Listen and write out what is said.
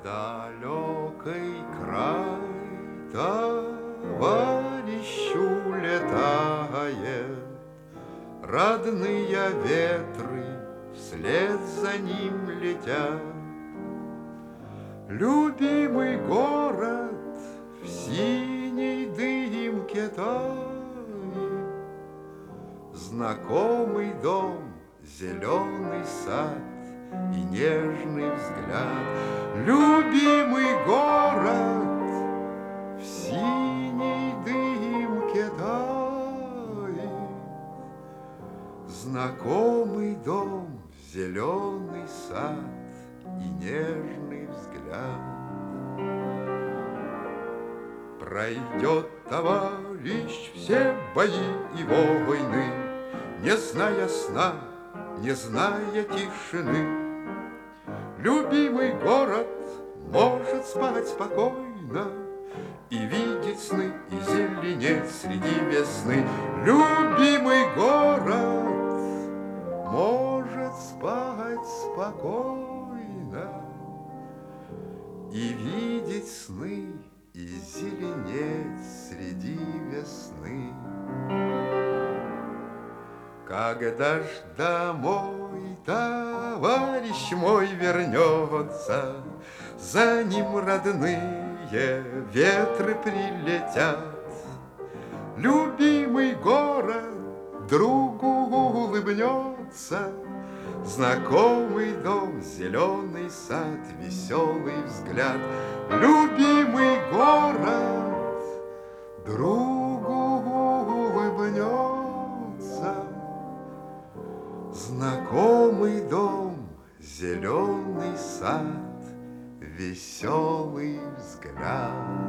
далекий край товарищ улетает, родные ветры вслед за ним летят. Любимый город в синей дымке тает, знакомый дом, зеленый сад и нежный взгляд. Любимый город в синей дымке тает, знакомый дом, зеленый сад и нежный взгляд. Пройдет товарищ все бои и войны, не зная сна, не зная тишины. Любимый город может спать спокойно и видеть сны, и зеленеть среди весны. Любимый город может спать спокойно и видеть сны, и зеленеть среди весны. Когда ж домой товарищ мой вернется, за ним родные ветры прилетят. Любимый город другу улыбнется, знакомый дом, зеленый сад, веселый взгляд. Любимый город другу улыбнется, знакомый дом, зеленый сад, веселый взгляд.